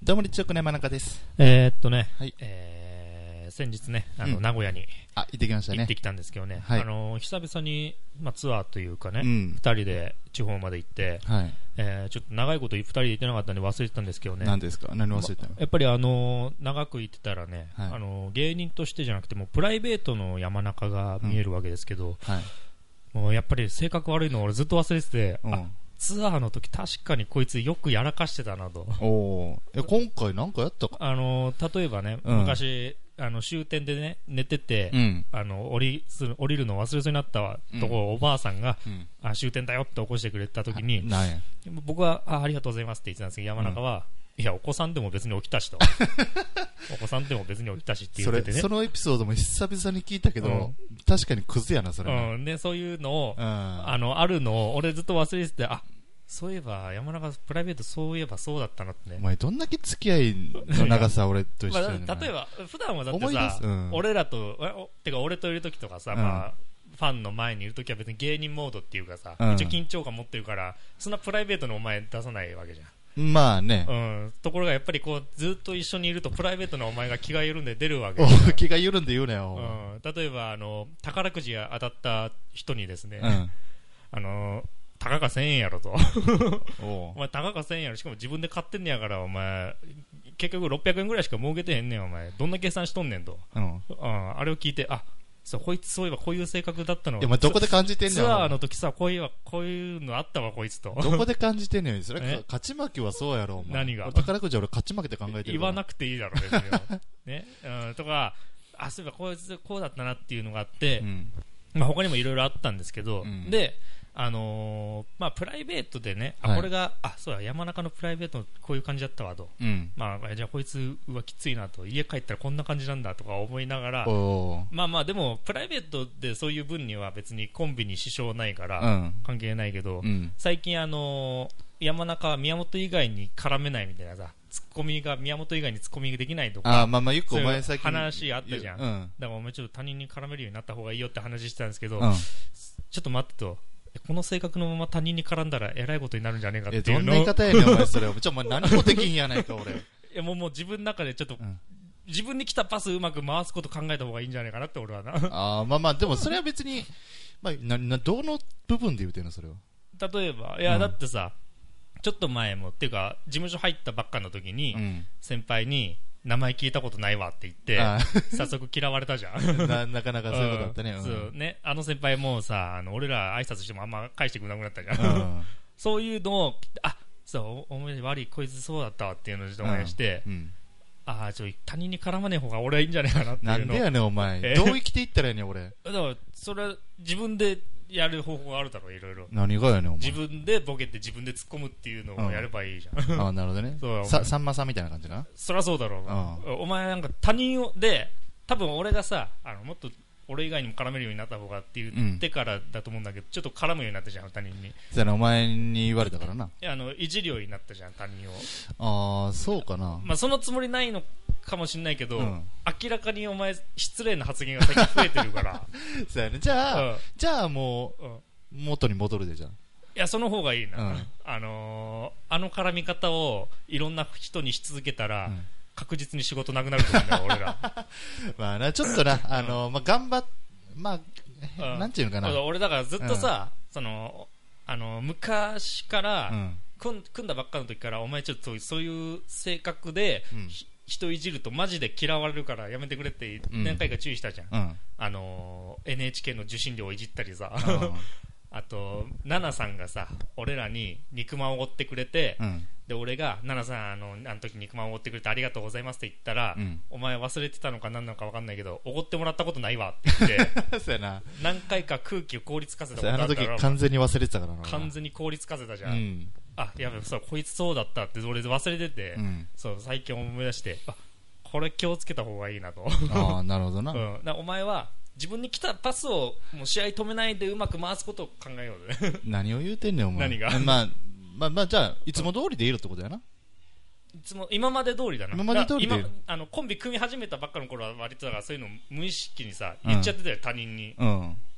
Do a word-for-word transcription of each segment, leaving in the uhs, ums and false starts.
どうも日直の山中です。 えー、っとね、 はい、 えー、先日ね、あの、 うん、 名古屋にあ行ってきましたね。 行ってきたんですけどね、 はい、 あの久々に、まあ、ツアーというかね、 うん、 ふたりで地方まで行って、はい、えー、ちょっと長いことふたりで行ってなかったんで忘れてたんですけどね。 何ですか？何忘れたの？ ま、やっぱりあの長く行ってたらね、 はい、 あの芸人としてじゃなくてもプライベートの山中が見えるわけですけど、うん、はい、もうやっぱり性格悪いのを俺ずっと忘れてて、うん、あツアーの時確かにこいつよくやらかしてたなと。 おえ今回なんかやったか？ あの例えばね、うん、昔あの終点でね寝てて、うん、あの降りする降りるの忘れそうになったところを、うん、おばあさんが、うん、あ終点だよって起こしてくれた時に、僕は あ, ありがとうございますって言ってたんですけど、山中は、うん、いやお子さんでも別に起きたしとお子さんでも別に起きたしって言っててね、 それそのエピソードも久々に聞いたけど、うん、確かにクズやなそれ、 うん、でそういうのを、うん、あのあるのを俺ずっと忘れてて、あそういえば山中プライベートそういえばそうだったなってね。 お前どんだけ付き合いの長さ俺と一緒に、 まあ、例えば普段はだってさ、うん、俺らとてか俺といる時とかさ、うん、まあファンの前にいる時は別に芸人モードっていうかさ、うん、一応緊張感持ってるからそんなプライベートのお前出さないわけじゃん。 まあね、 うん、ところがやっぱりこうずっと一緒にいるとプライベートのお前が気が緩んで出るわけお気が緩んで言うなよ、 うん、例えばあの宝くじが当たった人にですね、うん、あのたかがせんえんやろとお前たかがせんえんやろ、しかも自分で買ってんねやからお前結局ろっぴゃくえんぐらいしか儲けてへんねんお前どんな計算しとんねんと、うんうん、あれを聞いて、あそうこいつそういえばこういう性格だったの。 いや、まあ、どこで感じてんねん。 ツアーの時さこういうこういうのあったわこいつと。 どこで感じてんねん。それ勝ち負けはそうやろお前。 何が宝くじは俺勝ち負けて考えてるから。 言わなくていいだろ別にね、うん、とかあそういえばこいつこうだったなっていうのがあって、うん、まあ、他にもいろいろあったんですけど、うん、であのーまあ、プライベートでね、はい、あこれがあそうだ山中のプライベートこういう感じだったわと、うん、まあ、じゃあこいつはきついなと家帰ったらこんな感じなんだとか思いながら、まあまあでもプライベートでそういう分には別にコンビに支障ないから関係ないけど、うん、最近あのー、山中は宮本以外に絡めないみたいなさツッコミが宮本以外にツッコミができないとか、 あまあまあよくお前最近話あったじゃん、うん、だからお前ちょっと他人に絡めるようになった方がいいよって話してたんですけど、うん、ちょっと待ってとこの性格のまま他人に絡んだらえらいことになるんじゃねえかっていうのを。 どんな言い方やねんお前それ。ちょお前何もできんやないか俺。いやもうもう自分の中でちょっと、うん、自分に来たパスうまく回すこと考えた方がいいんじゃないかなって俺はな。 あまあまあでもそれは別に、まあ、ななどの部分で言うてんのそれは。 例えばいや、うん、だってさちょっと前もっていうか事務所入ったばっかの時に、うん、先輩に名前聞いたことないわって言って早速嫌われたじゃんな, なかなかそういうことだったね、うん、 そうねあの先輩もさあの俺ら挨拶してもあんま返してくれなくなったじゃん、うん、そういうのをあそうお前悪いこいつそうだったわっていうのをちょっと思い出して、うんうん、ああちょ他人に絡まねえ方が俺はいいんじゃないかなっていうの。 なんでやねんお前、えー、どう生きていったらやねん俺。 だからそれは自分でやる方法があるだろういろいろ。 何がやねんお前。 自分でボケて自分で突っ込むっていうのをやればいいじゃん、 うん、あなるほどね。そうさ, さんまさんみたいな感じな。 そりゃそうだろう、うん、お前なんか他人をで多分俺がさあのもっと俺以外にも絡めるようになった方がって言ってからだと思うんだけど、うん、ちょっと絡むようになったじゃん他人に。 そうやなお前に言われたからな。 いやあのいじるようになったじゃん他人を。ああそうかな。 まあそのつもりないのかもしれないけど、うん、明らかにお前失礼な発言が最近増えてるからそうやねじゃあ、うん、じゃあもう、うん元に戻るでじゃん。いやその方がいいな、うん、あのー、あの絡み方をいろんな人にし続けたら、うん、確実に仕事なくなると思うんだよ俺らまあなちょっとな、あのーまあ、頑張っまあ、うん、なんていうのかな俺だからずっとさ、うん、そのあのー、昔から、うん、組んだばっかの時からお前ちょっとそういう性格で、うん、人いじるとマジで嫌われるからやめてくれって何回か注意したじゃん、うん、あのー、エヌエイチケー の受信料をいじったりさ、うんあとナナさんがさ俺らに肉まんをおごってくれて、うん、で俺がナナさんあのあの時肉まんをおごってくれてありがとうございますって言ったら、うん、お前忘れてたのか何なのか分かんないけどおごってもらったことないわって言ってそうやな何回か空気を凍りつかせたことあるからあの時完全に忘れてたからな完全に凍りつかせたじゃん、うん、あやべそうこいつそうだったって俺忘れてて、うん、そう最近思い出してあこれ気をつけた方がいいなとああなるほどな、 うん、だお前は自分に来たパスをもう試合止めないでうまく回すことを考えようぜ何を言うてんねんお前何が、 まあ、まあまあじゃあいつも通りでいいよってことやな。 いつも今まで通りだな。 今まで通りで今あのコンビ組み始めたばっかの頃は割とだからそういうの無意識にさ言っちゃってたよ、うん、他人に、うん、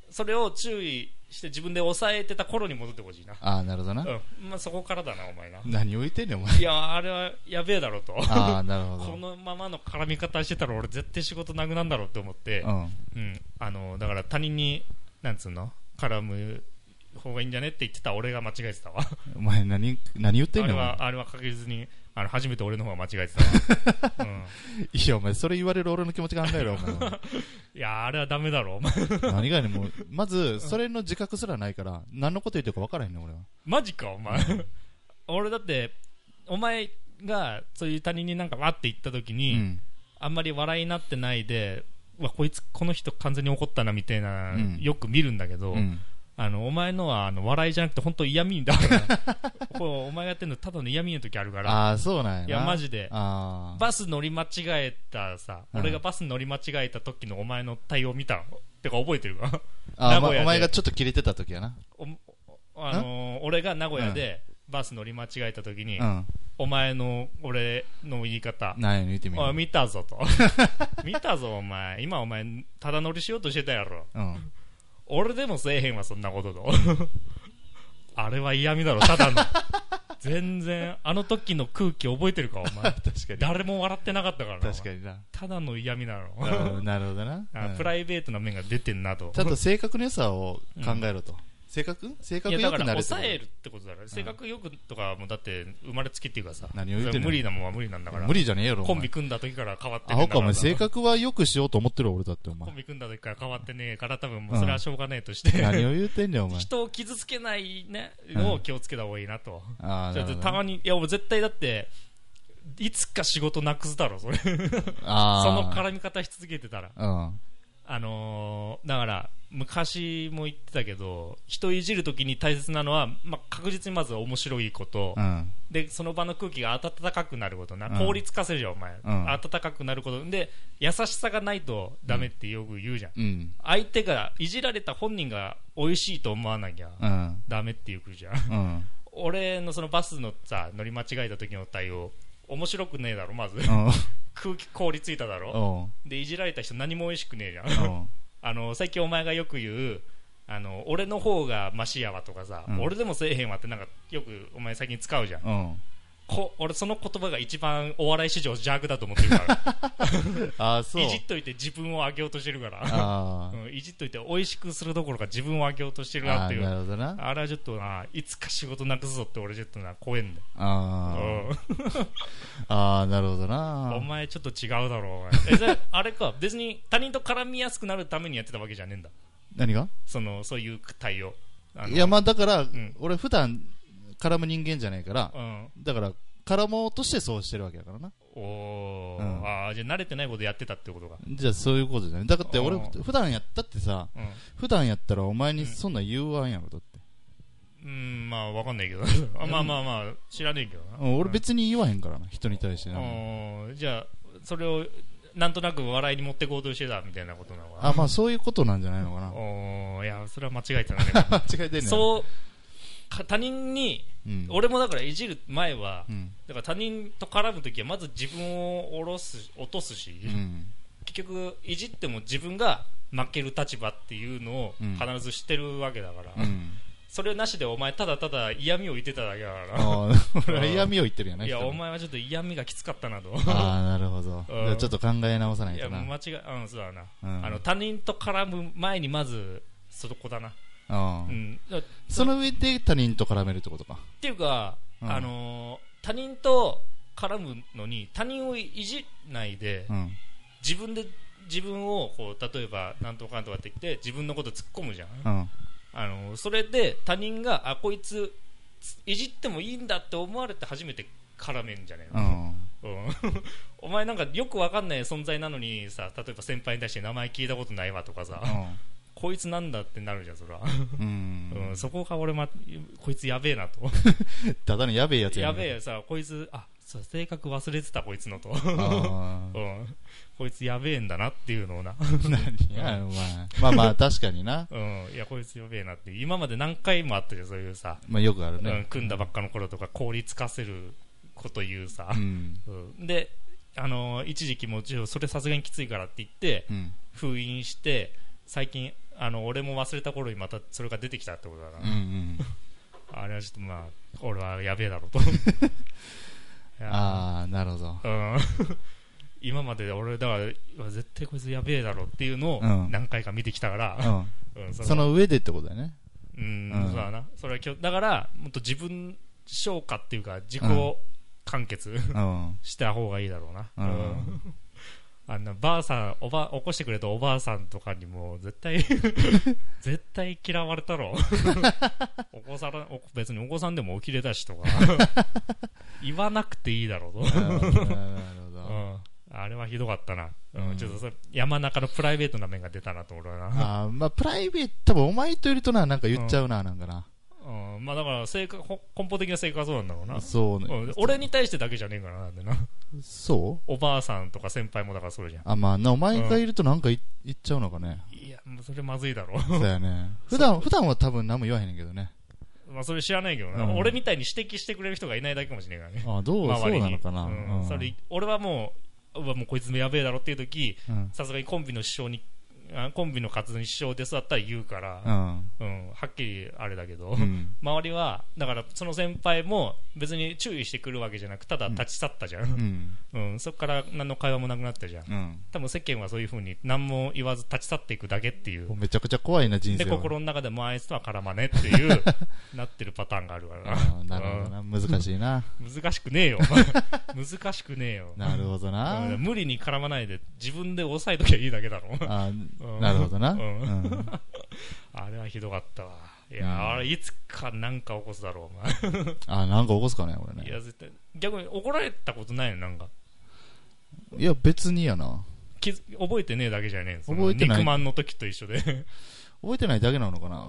それを注意して自分で抑えてた頃に戻ってほしいな。 ああ、なるほどな。 うん。まあ、そこからだな、お前な。 何を言ってんねん、お前。 いや、あれはやべえだろと。 ああ、なるほど。 このままの絡み方してたら俺絶対仕事なくなんだろうって思って、 うん。 うん。あの、だから他人に、なんつうの絡む方がいいんじゃねって言ってた俺が間違えてたわ。 お前何、何言ってんねん、 あれは、あれは確実に、あの、初めて俺の方が間違えてたわ。うん。 いや、お前、それ言われる俺の気持ち考えろ、お前。 いや、あれはダメだろ、お前。 何がね、もう、まず、それの自覚すらないから、何のこと言ってるか分からへんねん、俺は。 マジか、お前。俺だって、お前が、そういう他人になんかわって言った時に、うん、あんまり笑いになってないで、うわ、こいつ、この人完全に怒ったな、みたいな、うん、よく見るんだけど、うん、あの、お前のは、あの、笑いじゃなくて、本当嫌味だから、こう、お前がやってるの、ただの嫌味の時あるから。 ああ、そうなんやな。 いや、マジで。 あバス乗り間違えたさ、うん、俺がバス乗り間違えた時のお前の対応見たの。てか、覚えてるかあ、ま、お前がちょっと切れてた時やな。 おあのー、俺が名古屋で、バス乗り間違えた時に、 うん、 お前の、俺の言い方。 何や、言ってみる。 見たぞと。見たぞ、お前。今、お前、ただ乗りしようとしてたやろ。 うん。 俺でもせえへんわ、そんなことと。あれは嫌味だろ、ただの。全然、あの時の空気覚えてるか、お前。 確かに。 誰も笑ってなかったからな。 確かにな。 ただの嫌味だろ。 なるほどな。 うん、プライベートな面が出てんなと。 ちゃんと性格の良さを考えろと。うん性格性格良くなるってこと。いやだから抑えるってことだろ。性格良くとかもだって生まれつきっていうかさ。 何を言ってんの。 無理なもんは無理なんだから。 無理じゃねえよ。 コンビ組んだ時から変わってねえ。あほかお前性格は良くしようと思ってる俺だってお前。 コンビ組んだ時から変わってねえから多分もうそれはしょうがねえとして。 うん、何を言ってんねんお前。 人を傷つけないねのを気をつけた方がいいなと。 うん、ああ。 たまにいや俺絶対だっていつか仕事なくすだろそれ。あその絡み方し続けてたら。 うん。 あのー、だから昔も言ってたけど人いじるときに大切なのは、まあ、確実にまず面白いこと、 うん、 でその場の空気が温かくなることな、うん、効率化せるじゃんお前、うん、温かくなることで優しさがないとダメってよく言うじゃん、 うん、 相手がいじられた本人が美味しいと思わなきゃ、うん、ダメって言うじゃん、 うん、 俺のそのバスのさ乗り間違えた時の対応面白くねえだろまず、うん、空気凍りついただろでいじられた人何も美味しくねえじゃんあの最近お前がよく言うあの俺の方がマシやわとかさ、うん、俺でもせえへんわってなんかよくお前最近使うじゃん、 うん、 こ俺その言葉が一番お笑い史上邪悪だと思ってるからあそういじっといて自分を上げようとしてるからあ、 うん、いじっといて美味しくするどころか自分を上げようとしてるなっていうあ, なるほどなあれはちょっとないつか仕事なくすぞって俺ちょっとな怖えんだよあ、 うん、 あなるほどなお前ちょっと違うだろうえじゃああれか別に他人と絡みやすくなるためにやってたわけじゃねえんだ何がそのそういう対応いやまあだから、 うん、 俺普段絡む人間じゃないから、 うん、 だから絡もうとしてそうしてるわけだからなおー、 うん、 あじゃあ慣れてないことやってたってことかじゃあそういうことじゃないだって俺普段やったってさ、 うん、 普段やったらお前にそんな言わんやろだってうん、うんまあわかんないけどまあまあまあ知らねえけどな、 うん、俺別に言わへんからな人に対してな、 うん、じゃあそれをなんとなく笑いに持ってこうとしてたみたいなことなのかなあまあそういうことなんじゃないのかなおいやそれは間違えてないね間違えてんねそう他人に、うん、俺もだからいじる前は、 うん、 だから他人と絡むときはまず自分を下ろす落とすし、 うん、 結局いじっても自分が負ける立場っていうのを必ず知ってるわけだから、 うん、 それなしでお前ただただ嫌味を言ってただけだからあ俺は嫌味を言ってるやないいやお前はちょっと嫌味がきつかったなとああなるほどじゃあちょっと考え直さないとないや間違いうんそうだな、 うん、 あの他人と絡む前にまずそこだなあ、 うん、 その上で他人と絡めるってことかっていうか、うん、あのー、他人と絡むのに他人をいじらないで、 うん、 自分で自分をこう例えばなんとかなんとかって言って自分のこと突っ込むじゃん、 うん、 あのー、それで他人があこいついじってもいいんだって思われて初めて絡めんじゃねえの、 うんうん、お前なんかよくわかんない存在なのにさ例えば先輩に対して名前聞いたことないわとかさ、 うんこいつなんだってなるじゃんそれは、 うんうん、そこが俺、ま、こいつやべえなとただのやべえやつややべえさこいつあそう性格忘れてたこいつのと、 あ、 うん、こいつやべえんだなっていうのをな何や、お前まあまあ確かにな、 うん、いやこいつやべえなって今まで何回もあったじゃんそういうさ、 まあ、よくあるね、 うん、組んだばっかの頃とか効率化せること言うさ、 うんうん、で、あのー、一時期もそれさすがにきついからって言って、 うん、 封印して最近あの俺も忘れた頃にまたそれが出てきたってことだな、 うんうん、 あれはちょっとまあ俺はやべえだろうとああなるほど、 うん、今まで俺だから絶対こいつやべえだろうっていうのを何回か見てきたから、 うんうん、そ, のその上でってことだよね。 うん、うん、そうだな。それはだからもっと自分消化っていうか自己完結、うん、した方がいいだろうな、うんうん、あんなばあさんおば起こしてくれたおばあさんとかにも絶対絶対嫌われたろお子さんお別にお子さんでも起きれたしとか言わなくていいだろうとなるほど、うん、あれはひどかったな、うんうん、ちょっとそれ山中のプライベートな面が出たなと俺はな。 あ、まあ、プライベート多分お前といるとななんか言っちゃうな、うん、なんかな、 うん、まあだから性格根本的な性格はそうなんだろうな。 そうね、 うん、俺に対してだけじゃねえからなんでな。 そうおばあさんとか先輩もだからそれじゃん。 あ、まあな、お前がいるとなんか言っちゃうのかね。 いやもうそれまずいだろ。 そうやね。普段普段は多分何も言わへんねんけどね。 まあそれ知らないけどな、うん、俺みたいに指摘してくれる人がいないだけかもしれないからね。 あ、どうそうなのかな、 うんうん、それ俺はもううわもうこいつやべえだろっていう時さすがにコンビの師匠にコンビの活動に支障ですだったら言うから、うんうん、はっきりあれだけど、うん、周りはだからその先輩も別に注意してくるわけじゃなくただ立ち去ったじゃん、うんうん、そこから何の会話もなくなったじゃん、うん、多分世間はそういう風に何も言わず立ち去っていくだけっていう。 めちゃくちゃ怖いな人生で心の中でもあいつとは絡まねっていうなってるパターンがあるからな。 あ、なるほどな、うん、難しいな。 難しくねえよ難しくねえよ。 なるほどな、 うん、無理に絡まないで自分で抑えときゃいいだけだろ。 あ、うん、なるほどな、うんうん、 あれはひどかったわ。いや、うん、あれいつかなんか起こすだろうお前あ、なんか起こすかね俺ね。 いや絶対逆に怒られたことないのなんか。 いや別にやな。 覚えてねえだけじゃねえ。 覚えてない。 肉まんの時と一緒で覚えてないだけなのかな。 うん、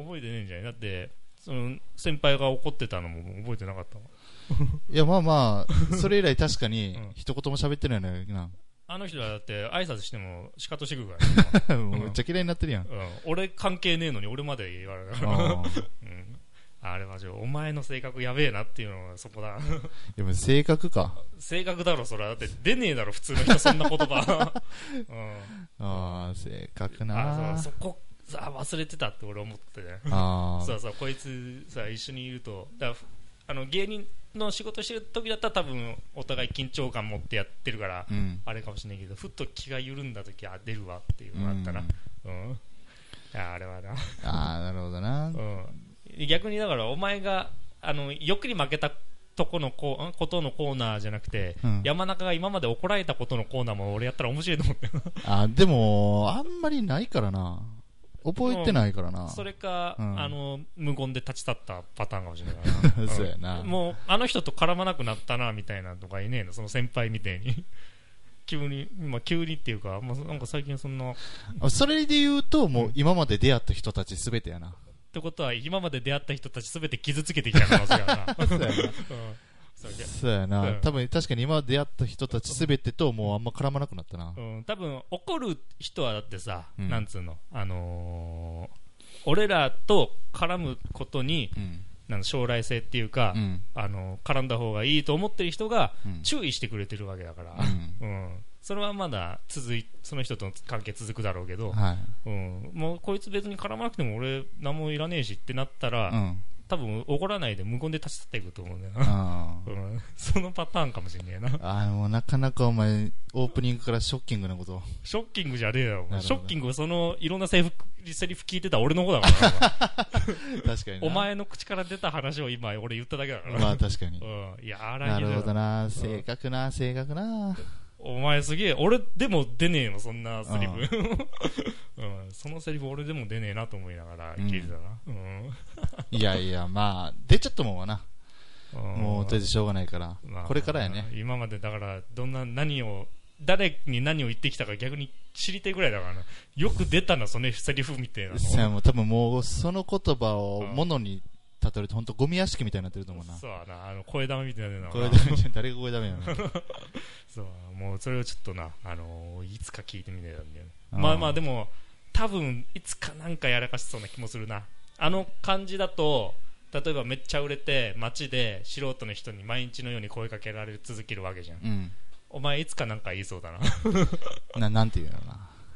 覚えてねえんじゃない。だってその先輩が怒ってたのも覚えてなかったわいやまあまあそれ以来確かに一言も喋ってないのよな。 あの人はだって挨拶してもシカトしてくるから、ね、めっちゃ嫌いになってるやん、うん、 俺関係ねえのに俺まで言われたからあ、うん、あれはじゃあお前の性格やべえなっていうのがそこだでも性格か。 性格だろそれは。だって出ねえだろ普通の人そんな言葉、うん、 ああ性格なあ。そこさ忘れてたって俺思ってね。 あそうそうこいつさ一緒にいるとだあの芸人の仕事してる時だったら多分お互い緊張感持ってやってるから、うん、あれかもしれないけどふっと気が緩んだ時あ出るわっていうのがあったな、うんうん、いやあれはなあなるほどな、 うん、逆にだからお前があの欲に負けたとこのこことのコーナーじゃなくて、うん、山中が今まで怒られたことのコーナーも俺やったら面白いと思ってあでもあんまりないからな。覚えてないからな。 それか、うん、あの無言で立ち去ったパターンかもしれないな、 うん、そうやな。 もうあの人と絡まなくなったなみたいなとかいねえのその先輩みたいに急に、まあ、急にっていうか、まあ、なんか最近そんなそれで言うともう今まで出会った人たちすべてやな、うん、 ってことは今まで出会った人たちすべて傷つけてきた可能性があるなそうやな、うんそうやな、うん、多分確かに今出会った人たちすべてともうあんま絡まなくなったな、 うん、多分怒る人はだってさ、うん、なんつうの、あのー、俺らと絡むことに、うん、なん将来性っていうか、うん、あのー、絡んだ方がいいと思ってる人が注意してくれてるわけだから、うんうん、それはまだ続いその人との関係続くだろうけど、はいうん、もうこいつ別に絡まなくても俺何もいらねえしってなったら、うん多分怒らないで無言で立ち去っていくと思うんだよな、うん、そのパターンかもしれねえな。 あもうなかなかお前オープニングからショッキングなことショッキングじゃねえよショッキングはそのいろんなセリフ、セリフ聞いてた俺の方だから確かにお前の口から出た話を今俺言っただけだからまあ確かに、 うん、いやあらなるほどな性格な性格なお前すげえ俺でも出ねえのそんなセリフ、うん、そのセリフ俺でも出ねえなと思いながら聞いてたな、うんうん、 いやいやまあ出ちゃったもんはな、うん、もうとりあえずしょうがないから、まあ、これからやね。 今までだからどんな何を誰に何を言ってきたか逆に知りたいぐらいだからな。よく出たなそのセリフみたいなの。 さあもう多分もうその言葉をものに例えると本当ゴミ屋敷みたいになってると思うな。 そうだなあの声玉みたいなの声玉みたいな誰が声玉やのそうもうそれをちょっとなあのー、いつか聞いてみてたんだよね。まあまあでも多分いつかなんかやらかしそうな気もするな。あの感じだと例えばめっちゃ売れて街で素人の人に毎日のように声かけられ続けるわけじゃん、うん、お前いつかなんか言いそうだなななんて言うのな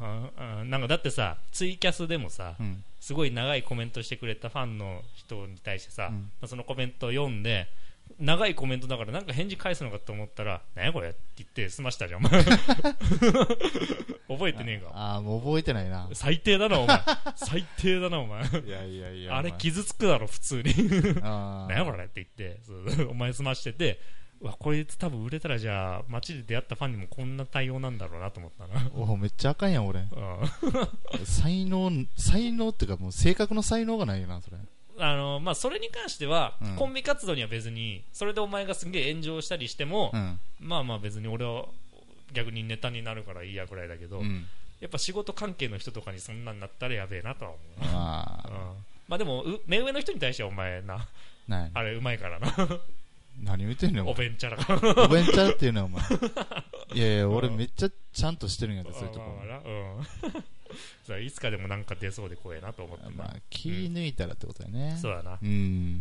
ああなんかだってさツイキャスでもさ、うん、すごい長いコメントしてくれたファンの人に対してさ、うんまあ、そのコメントを読んで長いコメントだからなんか返事返すのかと思ったら何やこれって言って済ましたじゃん覚えてねえかああもう覚えてないな最低だなお前最低だなお前いやいやいやあれ傷つくだろ普通に何やこれって言ってそうお前済ましててうわこいつ多分売れたらじゃあ街で出会ったファンにもこんな対応なんだろうなと思ったなおめっちゃあかんやん俺才能才能っていうかもう性格の才能がないよなそれあのまあ、それに関しては、うん、コンビ活動には別にそれでお前がすげえ炎上したりしても、うん、まあまあ別に俺は逆にネタになるからいいやくらいだけど、うん、やっぱ仕事関係の人とかにそんなんなったらやべえなとは思うあ、うん、まあでも目上の人に対してはお前なあれうまいからな何言ってんのおべんちゃらからおべんちゃらっていうのはお前いやいや俺めっちゃちゃんとしてるんやでそういうとこうんいつかでもなんか出そうで怖いなと思って、 まあ、気抜いたらってことだよね、 うん、そうだな、 うん、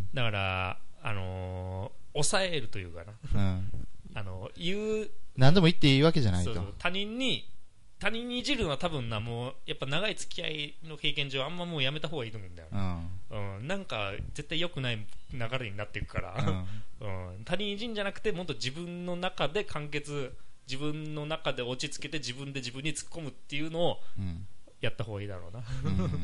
だからあのー、抑えるというかな、うん、あの言う何でも言っていいわけじゃないとそうそう他人に他人にいじるのは多分なもうやっぱ長い付き合いの経験上あんまもうやめた方がいいと思うんだよ、うんうん、なんか絶対良くない流れになっていくから、うんうん、他人いじんじゃなくてもっと自分の中で完結自分の中で落ち着けて自分で自分に突っ込むっていうのを、うんやった方がいいだろうなうん、うん、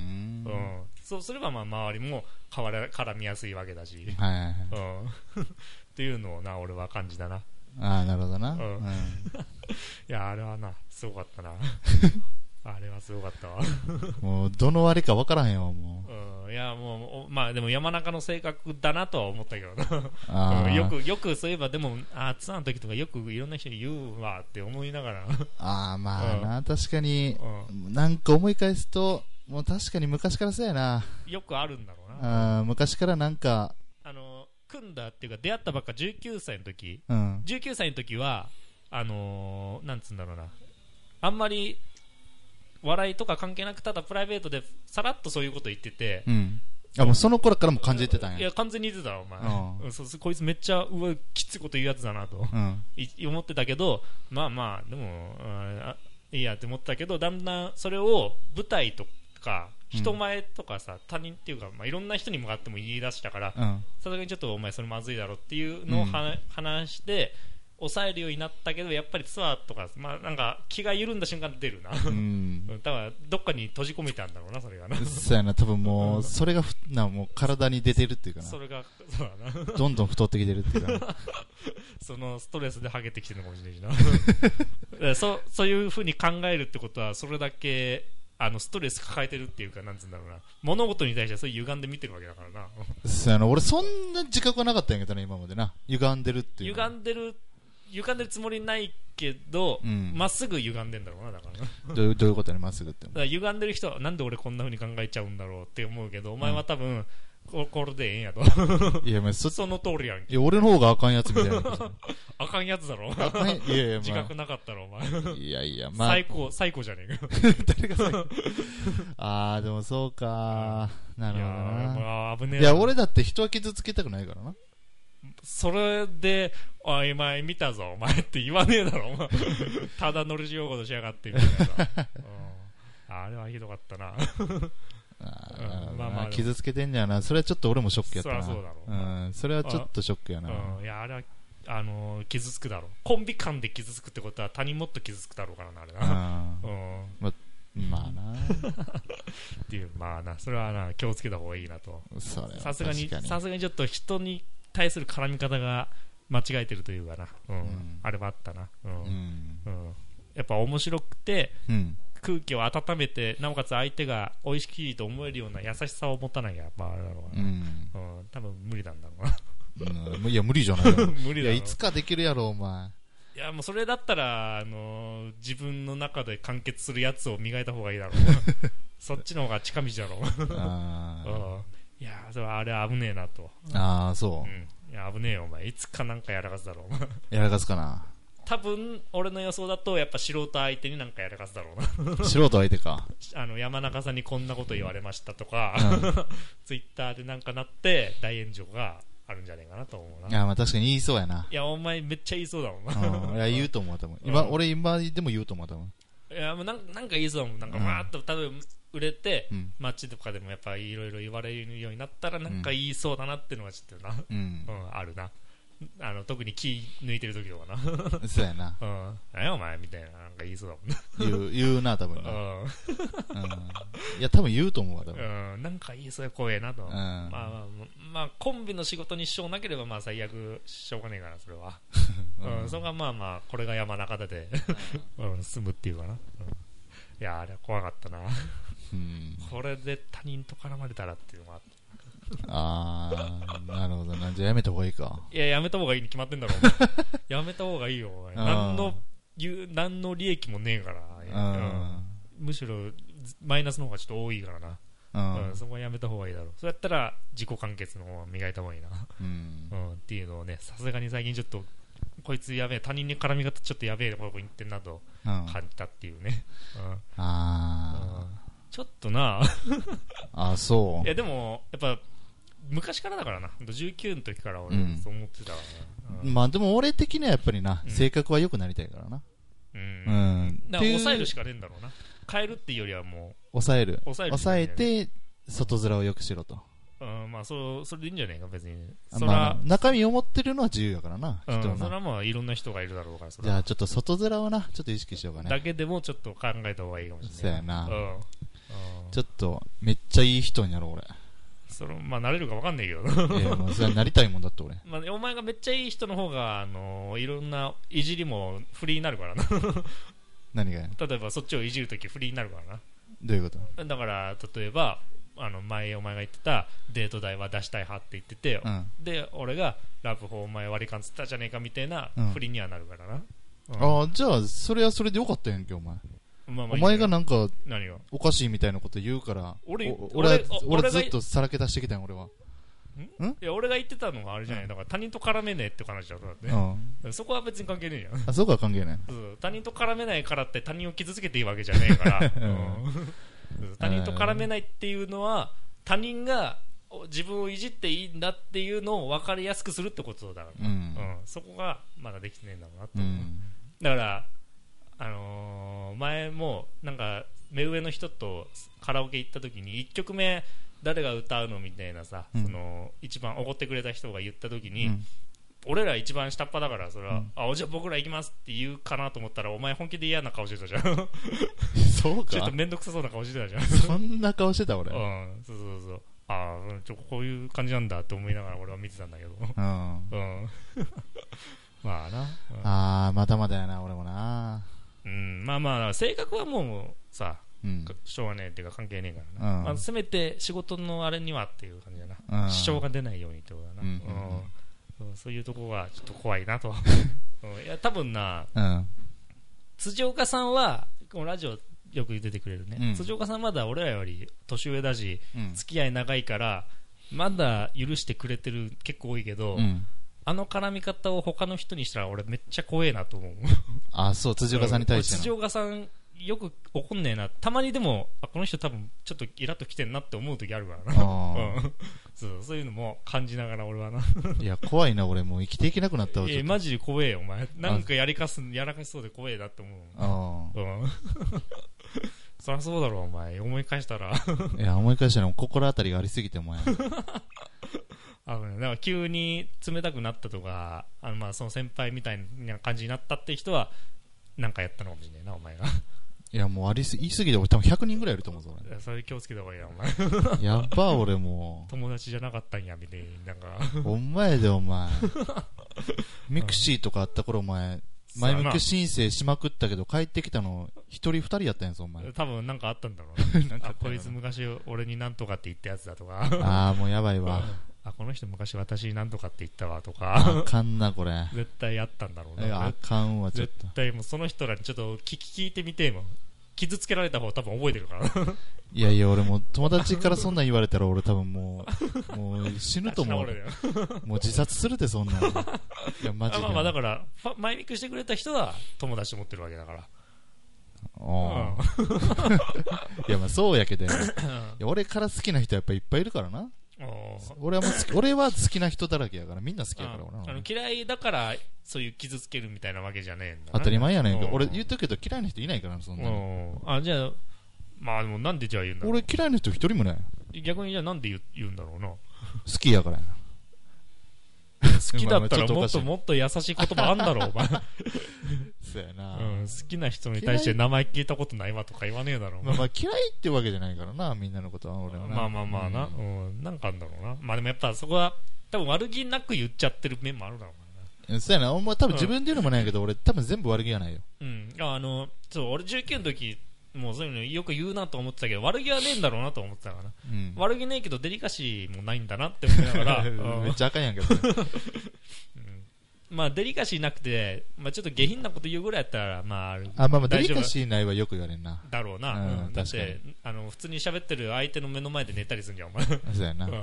そうすればまあ周りも絡みやすいわけだし、はいはいはいうん、っていうのをな俺は感じだなああなるほどな、うんうん、いやあれはなすごかったなあれはすごかったわもうどの割か分からへんわもう、うん、いやもうまあでも山中の性格だなとは思ったけどな、うん、よくよくそういえばでもあツアーの時とかよくいろんな人に言うわって思いながらああまあな、うん、確かに、うん、なんか思い返すともう確かに昔からそうやなよくあるんだろうなあ昔からなんかあの組んだっていうか出会ったばっかじゅうきゅうさいの時、うん、じゅうきゅうさいの時はあのー、なんつうんだろうなあんまり笑いとか関係なくただプライベートでさらっとそういうこと言ってて、うん、 あもうその頃からも感じてたんやいや完全に言ってたお前、うん、そうこいつめっちゃうわきついこと言うやつだなと、うん、思ってたけどまあまあでもあいいやって思ったけどだんだんそれを舞台とか人前とかさ、うん、他人っていうか、まあ、いろんな人に向かっても言い出したからさすがにちょっとお前それまずいだろっていうのを、うん、話して抑えるようになったけどやっぱりツアーとか、まあ、なんか気が緩んだ瞬間出るな、うん、だからどっかに閉じ込めたんだろうなそれがなそうやな多分もうそれがふなもう体に出てるっていうかなそれがそうだなどんどん太ってきてるっていうかそのストレスでハゲてきてるのかもしれないしなそ, そういう風に考えるってことはそれだけあのストレス抱えてるっていうかなんつうんだろうな物事に対してはそういう歪んで見てるわけだからなそうやな俺そんな自覚はなかったんやけどね今までな歪んでるっていう歪んでる歪んでるつもりないけどま、うん、っすぐ歪んでんだろうなだからなどういうどういうことねまっすぐってだから歪んでる人はなんで俺こんな風に考えちゃうんだろうって思うけどお前は多分、うんこ, これでええんやといや、まあ、そ, その通りやんけいや俺の方があかんやつみたいなあかんやつだろあかんいやいや、まあ、 自覚なかったろお前いやいや、まあ、 最高最高じゃねえか誰が最高ああでもそうかなるほどな。 いや、危ねえいや俺だって人は傷つけたくないからなそれでおい前見たぞお前って言わねえだろお前ただ乗り用語としやがってみたいな、うん、あれはひどかったなあうん、まあまあ傷つけてんじゃなそれはちょっと俺もショックやったなそ, そうだろう、 うん、それはちょっとショックやな、 うん、いやあれはあのー、傷つくだろうコンビ間で傷つくってことは他人もっと傷つくだろうからなあれな、うん、 ま, まあなっていうまあなそれはな気をつけた方がいいなとさすがにさすがにちょっと人に対する絡み方が間違えてるというかな、うんうん、あれはあったな、うんうんうん、やっぱ面白くて、うん空気を温めてなおかつ相手が美味しいと思えるような優しさを持たなきゃまああれだろうな、うんうん、多分無理なんだろうな、うん、いや無理じゃないよ無理だろいやいつかできるやろお前いやもうそれだったら、あのー、自分の中で完結するやつを磨いた方がいいだろうそっちの方が近道だろうあ、うん、いやそれはあれ危ねえなとああそう、 うん、いや危ねえよお前いつかなんかやらかすだろうやらかすかな多分俺の予想だとやっぱ素人相手になんかやらかすだろうな素人相手かあの山中さんにこんなこと言われましたとか、うん、ツイッターでなんかなって大炎上があるんじゃないかなと思うな。 いやまあ確かに言いそうやないやお前めっちゃ言いそうだもんな、 うん、いや言うと思う多分今、うん、俺今でも言うと思う多分いやもうなんなんか言いそうだもん。なんかわーっと多分売れて、うん、街とかでもやっぱいろいろ言われるようになったらなんか言いそうだなっていうのがちょっとな、うんうん、あるな。あの特に気抜いてる時とかな。 そうやな。 うん。何やお前みたいななんか言いそうだもんな。 言う言うな多分な。うん。うん、いや多分言うと思うわ多分。 うん。なんか言いそうや怖えなと。うん。まあまあまあコンビの仕事に支障なければまあ最悪しょうがねえからそれは。うん。それがまあまあこれが山中でうん住むっていうかな。うん。いやあれは怖かったな。うん。これで他人と絡まれたらっていうのがあって。 あー、なるほどな。じゃあやめた方がいいか。 いや、やめた方がいいに決まってんだろ。やめた方がいいよ。何の、何の利益もねえから。うん、むしろ、マイナスの方がちょっと多いからな。うんうん、そこはやめた方がいいだろう。そうやったら、自己完結の方を磨いた方がいいな。うんうん、っていうのをね、さすがに最近ちょっと、こいつやべえ、他人に絡み方ちょっとやべえ方向に行ってんなと感じたっていうね。うん、あー。ちょっとなあ、そう。 いや、でも、やっぱ、昔からだからな。じゅうきゅうの時から俺、そう思ってたからね。 うん、まあでも俺的にはやっぱりな、うん、性格は良くなりたいからな。 うん。うん。だから抑えるしかねえんだろうな。変えるっていうよりはもう。 抑える。抑える。抑えて、外面を良くしろと。 うん、まあ、そ、それでいいんじゃないか、別に。 そまあ、中身を持ってるのは自由だからな。 うん、人はな。それはまあ、いろんな人がいるだろうから、それじゃあちょっと外面をな、ちょっと意識しようかね。 だけでもちょっと考えた方がいいかもしれない。そうやな。うん。ちょっと、めっちゃいい人になろう、俺。 それまあ、なれるか分かんないけど。いや、もうそれはなりたいもんだって、俺。 まあ、お前がめっちゃいい人の方が、あのー、いろんないじりもフリーになるからな。 何が？ 例えば、そっちをいじるときフリーになるからな。 どういうこと？ だから、例えば、あの前お前が言ってたデート代は出したい派って言ってて、うん、で、俺がラブホお前割り勘つったじゃねえかみたいなフリーにはなるからな。 うん、ああ、じゃあ、それはそれでよかったやんけ、お前。まあまあいい、お前がなんかおかしいみたいなこと言うから俺俺は俺ずっとさらけ出してきたん俺は。 んいや俺が言ってたのがあれじゃない、だから他人と絡めねえって話だったんだね。そこは別に関係ねえやん。 あそこは関係ない。 他人と絡めないからって他人を傷つけていいわけじゃねえから、うん、他人と絡めないっていうのは他人が自分をいじっていいんだっていうのを分かりやすくするってことだから、うんうん、そこがまだできてねえんだろうなと思う、うん、だからあのー、前もなんか目上の人とカラオケ行った時にいっきょくめ誰が歌うのみたいなさ、うん、その一番おごってくれた人が言った時に、うん、俺ら一番下っ端だからそれは、うん、あじゃあ僕ら行きますって言うかなと思ったらお前本気で嫌な顔してたじゃんそうかちょっと面倒くさそうな顔してたじゃんそんな顔してた俺、 うん、そうそうそうああちょこういう感じなんだって思いながら俺は見てたんだけどうん、うんまあな、うん、 ああまだまだやな俺もなうん、まあまあ性格はもうさ、うん、しょうがねえっていうか関係ねえからな、うんまあ、せめて仕事のあれにはっていう感じだな、うん、支障が出ないようにってことだな、うんうんうん、そういうところがちょっと怖いなといや多分な、うん、辻岡さんはこのラジオよく出てくれるね、うん、辻岡さんまだ俺らより年上だし、うん、付き合い長いからまだ許してくれてる結構多いけど、うんあの絡み方を他の人にしたら俺めっちゃ怖えなと思うあそう辻岡さんに対しての辻岡さんよく怒んねえなたまにでもあこの人多分ちょっとイラッときてんなって思う時あるからなあ、うん、そうそういうのも感じながら俺はないや怖いな俺もう生きていけなくなったわいやマジで怖えよお前なんかやりかすやらかしそうで怖えなって思うあ、うん、そりゃそうだろお前思い返したらいや思い返したら心当たりがありすぎてお前あのね、だから急に冷たくなったとかあのまあその先輩みたいな感じになったって人はなんかやったのかもしれないなお前がいやもうありす言い過ぎで俺多分ひゃくにんぐらいいると思うぞいやそれ気をつけた方がいいやお前やっば俺もう友達じゃなかったんやみたいななんかお前でお前ミクシーとかあった頃お前前向き申請しまくったけど帰ってきたの一人二人やったんやぞお前多分なんかあったんだろうなあこいつ昔俺になんとかって言ったやつだとかああもうやばいわあこの人昔私なんとかって言ったわとかあかんなこれ絶対あったんだろうなあかんわちょっと絶対もうその人らにちょっと聞き聞いてみても傷つけられた方多分覚えてるからいやいや俺も友達からそんなん言われたら俺多分もうもう死ぬと思うもう自殺するでそんなんいやマジでまあまあだから前ミクしてくれた人は友達と思ってるわけだからあいやまあそうやけどいや俺から好きな人やっぱいっぱいいるからな俺はもう好き、俺は好きな人だらけやから、みんな好きやから俺。あの嫌いだからそういう傷つけるみたいなわけじゃねえんだ。 当たり前やねんけど、俺言っとくけど嫌いな人いないからそんなの。あ、じゃあまあでもなんでじゃあ言うんだろう。 俺嫌いな人一人もない。 逆にじゃあなんで言う、言うんだろうな。 好きやからやな。 好きだったらもっともっと優しい言葉あんだろう、お前。 そうやな、 うん。好きな人に対して名前聞いたことないわとか言わねえだろう。 まあまあ嫌いってわけじゃないからな、みんなのことは俺はな。 まあまあまあな。うん。うん、なんかあんだろうな。まあでもやっぱそこは、多分悪気なく言っちゃってる面もあるだろうな。そうやな。お前多分自分で言うのもないけど、うん、俺多分全部悪気はないよ。 うん。あの、そう、俺じゅうきゅうの時、もうそういうのよく言うなと思ってたけど、悪気はねえんだろうなと思ってたからな。うん、悪気ねえけどデリカシーもないんだなって思いながら。 めっちゃあかんやんけど、ね。 うん、まあデリカシーなくて、まあちょっと下品なこと言うぐらいやったら、まあ、 あ、まあまあデリカシーないはよく言われんな。 だろうな。うんうん、だって、あの、普通に喋ってる相手の目の前で寝たりするんじゃん、お前。 そうやな。うん、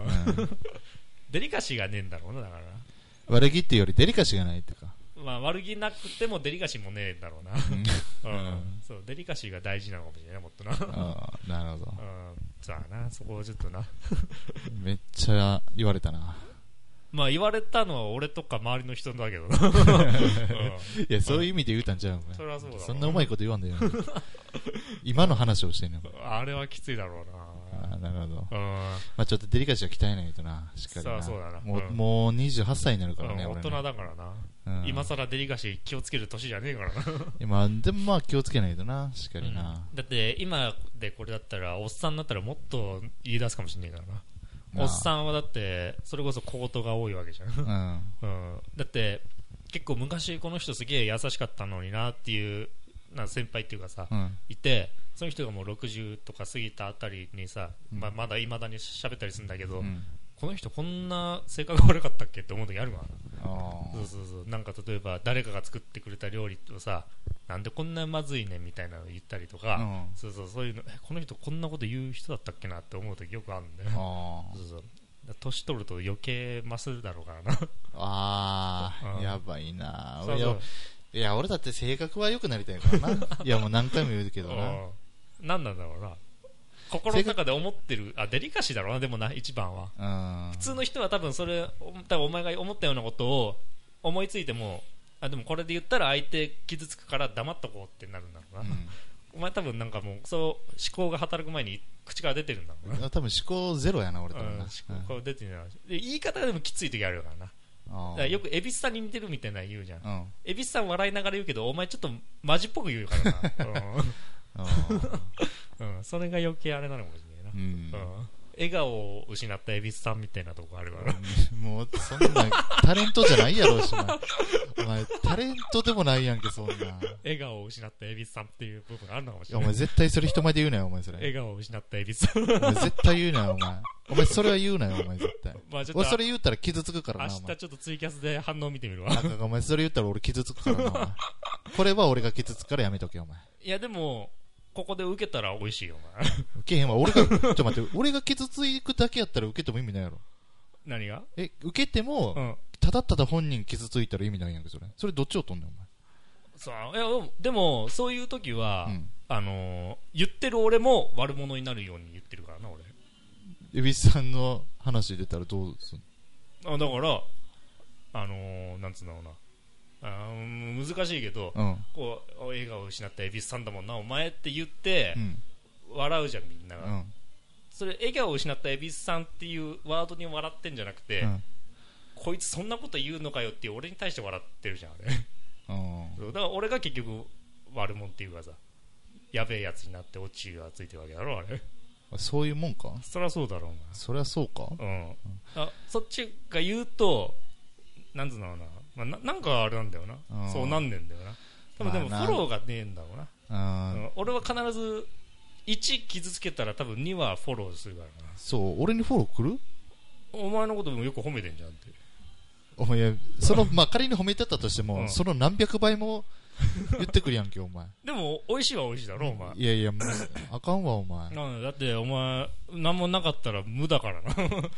デリカシーがねえんだろうな、だから。 悪気っていうよりデリカシーがないっていうか。 まあ悪気なくてもデリカシーもねえんだろうな。うん。そう、デリカシーが大事なのかもしれない、もっとな。 ああ、なるほど。うん。 さあな、そこをちょっとな。 めっちゃ言われたな。 まあ言われたのは俺とか周りの人だけどな。 いや、そういう意味で言うたんちゃうの。 それはそうだ。 そんなうまいこと言わんでよ。今の話をしてんの。 あれはきついだろうな。 あ、なるほど。まあちょっとデリカシーは鍛えないとな、しっかりな。 そうそうだな。 もう、もうにじゅうはっさいになるからね、 大人だからな。今更デリカシー気をつける年じゃねえからな。 今、でもまあ気をつけないとな、しっかりな。 だって今でこれだったら、おっさんになったらもっと言い出すかもしれないからな。おっさんはだってそれこそ小言が多いわけじゃん、うんうん、だって結構昔この人すげえ優しかったのになっていうな先輩っていうかさ、うん、いて、その人がもうろくじゅうとか過ぎたあたりにさ、うん、まあ、まだいまだに喋ったりするんだけど、うん、この人こんな性格悪かったっけって思う時あるからな。そうそうそう、なんか例えば誰かが作ってくれた料理をさ、なんでこんなまずいねみたいなの言ったりとか、うん、そうそう、そういうの、え、この人こんなこと言う人だったっけなって思う時よくあるんだよ。そうそう、年取ると余計増るだろうからな。 ああ、やばいな。そうそう、いや、俺だって性格は良くなりたいからな。いや、もう何回も言うけどな。 何なんだろうな。心の中で思ってる、あ、デリカシーだろうな、でもな、一番は。普通の人は多分それ、多分お前が思ったようなことを思いついても、あ、でもこれで言ったら相手傷つくから黙っとこうってなるんだろうな。うん、お前多分なんかもう、そう思考が働く前に口から出てるんだろうな。 多分思考ゼロやな、俺多分な。うん、 思考出てるな。で、言い方がでもきつい時あるからな。だからよく蛭子さんに似てるみたいな言うじゃん。蛭子、うん、さん笑いながら言うけど、お前ちょっとマジっぽく言うからな。うん、それが余計あれなのかもしれないな。うん、うん、笑顔を失った蛭子さんみたいなとこあるから、 うん、もうそんなタレントじゃないやろうしな。お前タレントでもないやんけ、そんな笑顔を失った蛭子さんっていう部分があるのかもしれない。 お前絶対それ人前で言うなよ、お前それ。 笑顔を失った蛭子さん。 お前絶対言うなよ、お前。お前それは言うなよ、お前絶対。まあ、ちょっと俺それ言ったら傷つくからな。 明日ちょっとツイキャスで反応見てみるわ。 お前それ言ったら俺傷つくからな。これは俺が傷つくからやめとけよ、お前。 いやでもここで受けたら美味しいよ、お前。 受けへんわ。俺が、ちょっと待って、俺が傷つくだけやったら受けても意味ないやろ。 何が？ え、受けても、うん、ただただ本人傷ついたら意味ないやんけ、それ。それどっちを取んねん、お前。 さあ、いや、でも、そういう時は、うん、あのー、言ってる俺も悪者になるように言ってるからな、俺。 蛭子さんの話出たらどうすんの？あ、だから、あのー、なんつうんだろうな。あ難しいけど、うん、こう笑顔を失った蛭子さんだもんなお前って言って、うん、笑うじゃんみんなが、うん、それ笑顔を失った蛭子さんっていうワードに笑ってんじゃなくて、うん、こいつそんなこと言うのかよっていう俺に対して笑ってるじゃんあれ、うん、だから俺が結局悪者っていうかさやべえやつになってオチがついてるわけだろあれ。 そういうもんか。 そりゃそうだろうな。 そりゃそうか、 うん、あそっちが言うとなんつうのかな、まあ、な, なんかあれなんだよな、うん、そうなんねんだよな。多分でもフォローがねえんだろうな、うん、俺は必ずいち傷つけたら多分にはフォローするからな。 そう俺にフォロー来る？ お前のこともよく褒めてんじゃんって。 お前そのまあ仮に褒めてたとしても、うん、その何百倍も言ってくるやんけお前。 でも美味しいは美味しいだろお前。 いやいやもうあかんわお前。 なんだってお前何もなかったら無だからな。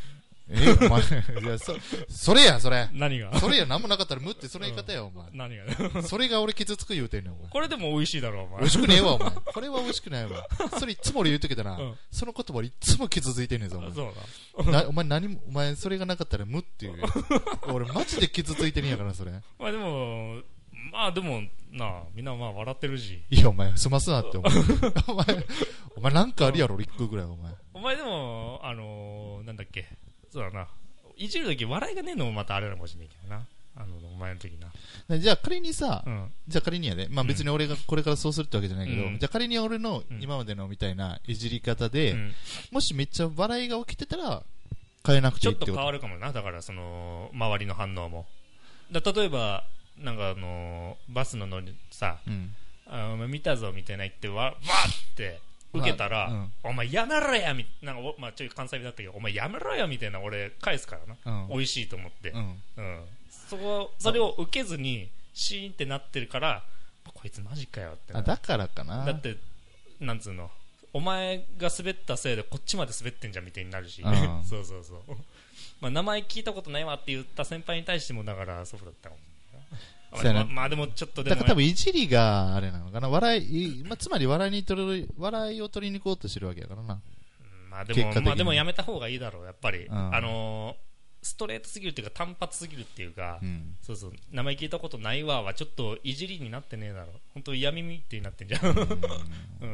えお前、いや、そ、それや、それ。 何がそれや、なんもなかったら無ってその言い方や、お前。 何がそれが俺傷つく言うてんねん、お前。 これでも美味しいだろ、お前。 美味しくねえわ、お前。これは美味しくないわ。それいつも俺言うときたな、うん、その言葉いつも傷ついてんねんぞ、お前。 そうだ。なお前何も、お前それがなかったら無っていう。俺マジで傷ついてるんやから、それ。 まあでも、まあでも、なあ、みんなまあ笑ってるし。 いや、お前、すますなって、お前。お前、お前なんかあるやろ、一個ぐらい、お前。 お前でも、あのー、なんだっけ。そうだな。いじるとき笑いがねえのもまたあれなのかもしれないけどな。あの、お前の時な。 じゃあ仮にさ、 うん、 じゃあ仮にやで、まあ別に俺がこれからそうするってわけじゃないけど、 うん、 じゃあ仮に俺の今までのみたいないじり方で、うん、もしめっちゃ笑いが起きてたら、変えなくていいってこと。 ちょっと変わるかもな。だからその、周りの反応も。だ例えば、なんかあのー、バスの乗りさ、うん、あ見たぞみたいな言ってわ、わーって受けたら、うん、お前やめろやみなんか、まあ、ちょい関西弁だったけど、お前やめろやみたいな俺返すからな。うん、美味しいと思って。うんうん、そこ、それを受けずに、シーンってなってるから、こいつマジかよってな。 あ、だからかな。 だって、なんつうの、お前が滑ったせいでこっちまで滑ってんじゃんみたいになるし。そうそうそう。まあ、名前聞いたことないわって言った先輩に対しても、だからそうだったもん。まあ、まあでもちょっとでも、ね、 だから多分いじりがあれなのかな、笑い、まあ、つまり笑いに取る笑いを取りに行こうとしてるわけやからな。 うん、まあでもまあでもやめた方がいいだろうやっぱり、うん、あのー、ストレートすぎるっていうか単発すぎるっていうか、うん、そうそう名前聞いたことないわはちょっといじりになってねえだろう。本当嫌耳ってなってんじゃん。うん、うん、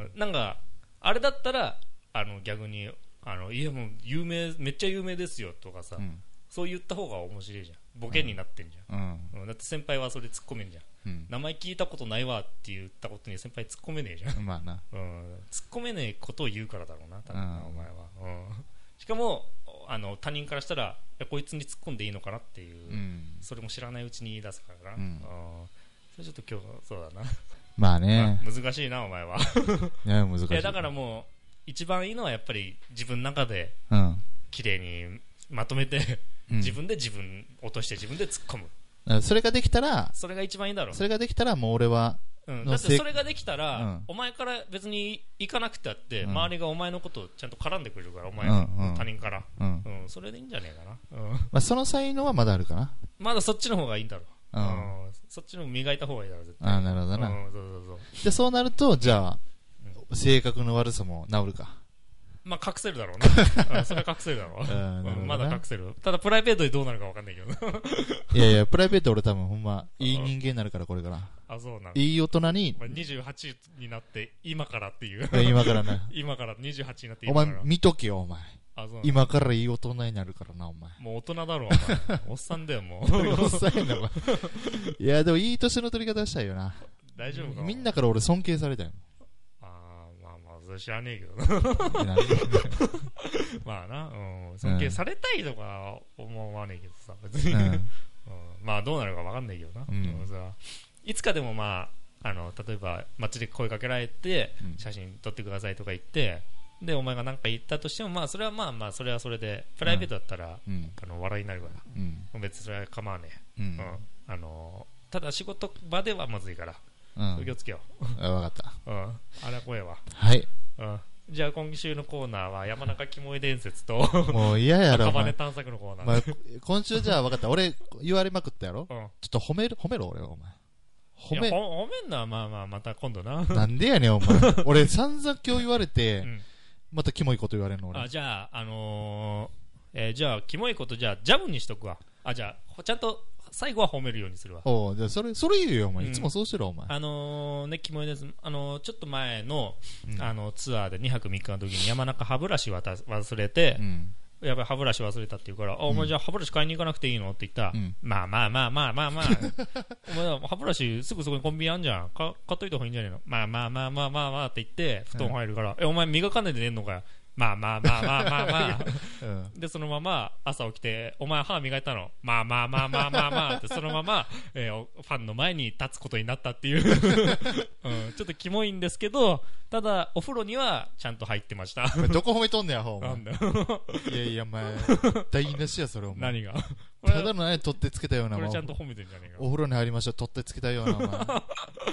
なんかあれだったらあの逆にあのいやもう有名めっちゃ有名ですよとかさ、うん、そう言った方が面白いじゃん。ボケになってんじゃん、うん、だって先輩はそれ突っ込めんじゃん、うん、名前聞いたことないわって言ったことに先輩突っ込めねえじゃん、 まあな、 うん、突っ込めねえことを言うからだろうな多分な、うん、お前は、うん、しかもあの他人からしたらこいつに突っ込んでいいのかなっていう、うん、それも知らないうちに言い出すからな、うん、それちょっと今日そうだなまあね、 まあ、難しいなお前はいや難しい。いやだからもう一番いいのはやっぱり自分の中で綺麗にまとめてうん、自分で自分落として自分で突っ込む。それができたらそれが一番いいだろう。 それができたらもう俺は、 うん、だってそれができたら、うん、お前から別に行かなくてあって、うん、周りがお前のことをちゃんと絡んでくれるからお前の、うんうん、他人から、うんうん、それでいいんじゃねえかな、うんまあ、その才能はまだあるかな。 まだそっちの方がいいんだろう、うんうん、そっちの磨いた方がいいだろう絶対。 あなるほどな、 うん、そうそうそう。 でそうなるとじゃあ、うん、性格の悪さも治るか。 まあ隠せるだろうね。それは隠せるだろう。うん、まだ隠せる。ただプライベートでどうなるか分かんないけど。 いやいや、プライベート俺多分ほんま、いい人間になるからこれから。 あ、そうなん。 いい大人に。 まあ、にじゅうはちになって、今からっていう。 今からな。 今からにじゅうはちになって今から。お前見とけよ、お前。 あ、そう今からいい大人になるからな、お前。 もう大人だろ、お前。おっさんだよ、もう。 おっさんやな、お前。いや、でもいい年の取り方したいよな。 大丈夫か。 みんなから俺尊敬されたよ。 知らねえけどなまあな、うん、尊敬されたいとか思わねえけどさ別に、うんうん、まあどうなるか分かんないけどな、うん、さいつかでもまあ、あの例えば街で声かけられて、うん、写真撮ってくださいとか言ってでお前が何か言ったとしてもまあそれはまあまあそれはそれでプライベートだったら、うん、あの笑いになるから、うん、別にそれは構わねえ、うんうん、あのただ仕事場ではまずいからうん、気をつけよう。 分かった。 うん。あれは怖いわ。 はい。 うん。じゃあ今週のコーナーは山中キモい伝説ともう嫌やろ。 赤羽探索のコーナー。 まあ、今週じゃあ分かった。俺言われまくったやろ。うん。ちょっと褒める褒めろ俺はお前。 褒め。褒めんのはまあまあまた今度な。 なんでやねんお前。俺散々今日言われて、うん、またキモいこと言われるの俺。 あじゃああのー、えー、じゃあキモいことじゃあジャブにしとくわ。あじゃあちゃんと。最後は褒めるようにするわ。 おじゃあそれ、それ言うよ、お前。うん、いつもそうしてるお前。 あのー、ね、キモいです。あのー、ちょっと前の、うん、あの、ツアーでにはくみっかの時に山中歯ブラシ渡忘れて、うん、やばい、歯ブラシ忘れたって言うから、うん、あ、お前じゃあ歯ブラシ買いに行かなくていいのって言ったら、うん、まあまあまあまあまあまあ、お前歯ブラシすぐそこにコンビニあんじゃん。か買っといた方がいいんじゃねえの。まあまあまあまあまあまあって言って、布団入るから、うん、え、お前磨かないで寝んのかよ。まあまあまあまあまあまあ、うん、でそのまま朝起きてお前歯磨いたのまあまあまあまあまあまあってそのまま、えー、ファンの前に立つことになったっていう、うん、ちょっとキモいんですけどただお風呂にはちゃんと入ってました。 どこ褒めとんねやほうなんだよいやいやお前台無しやそれお前何がただのね取ってつけたようなこれちゃんと褒めてんじゃねえか。 お風呂に入りましょう取ってつけたようなお前お前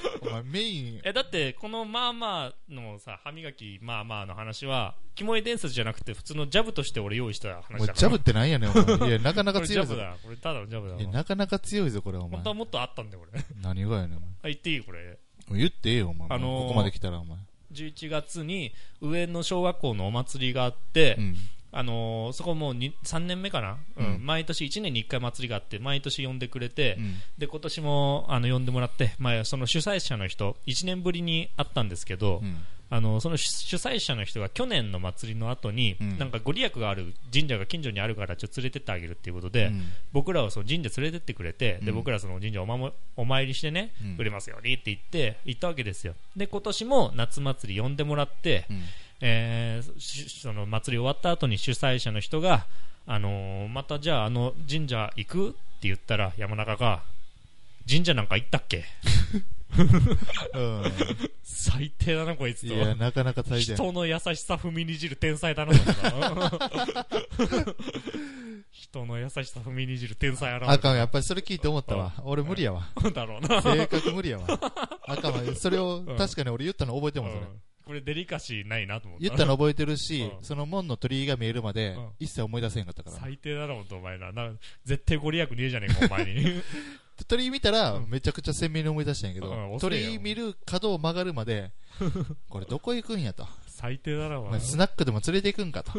メイン。 え、だって、このまあまあのさ、歯磨きまあまあの話は、キモい伝説じゃなくて、普通のジャブとして俺用意した話だから。もうジャブってなんやねん、お前。いや、なかなか強いぞ。 これジャブだ。これただのジャブだ。 いや、なかなか強いぞ、これ、お前。 本当はもっとあったんだよ、これ。 何がやねん、お前。 あ、言っていいこれ。 言ってええよ、お前。あのー、ここまで来たら、お前。 じゅういちがつに、上野小学校のお祭りがあって、うん、あのー、そこもうさんねんめかな、うん、毎年いちねんにいっかい祭りがあって毎年呼んでくれて、うん、で今年もあの呼んでもらって、まあ、その主催者の人いちねんぶりに会ったんですけど、うん、あのその主催者の人が去年の祭りの後に、うん、なんかご利益がある神社が近所にあるからちょっと連れてってあげるっていうことで、うん、僕らをその神社連れてってくれて、で僕らその神社お, まもお参りしてね、うん、売れますようにって言って行ったわけですよ。で今年も夏祭り呼んでもらって、うん、えー、その祭り終わった後に主催者の人が、あのー、またじゃああの神社行くって言ったら山中が神社なんか行ったっけうん、最低だなこいつと。 いやなかなか最低。 人の優しさ踏みにじる天才だな人の優しさ踏みにじる天才現れた。 あかん、やっぱりそれ聞いて思ったわ。俺無理やわ。 だろうな。 性格無理やわ。あかんわ。それを確かに俺言ったの覚えてますね、うん、 これデリカシーないなと思った。 言ったの覚えてるし、うん、その門の鳥居が見えるまで、うん、一切思い出せへんかったから。 最低だろ、ほんとお前な。な絶対ご利益ねえじゃねえか、お前に。 鳥居見たら、めちゃくちゃ鮮明に思い出したんやけど、うん、鳥居見る角を曲がるまで、これどこ行くんやと。 最低だろ、お前。 スナックでも連れて行くんかと。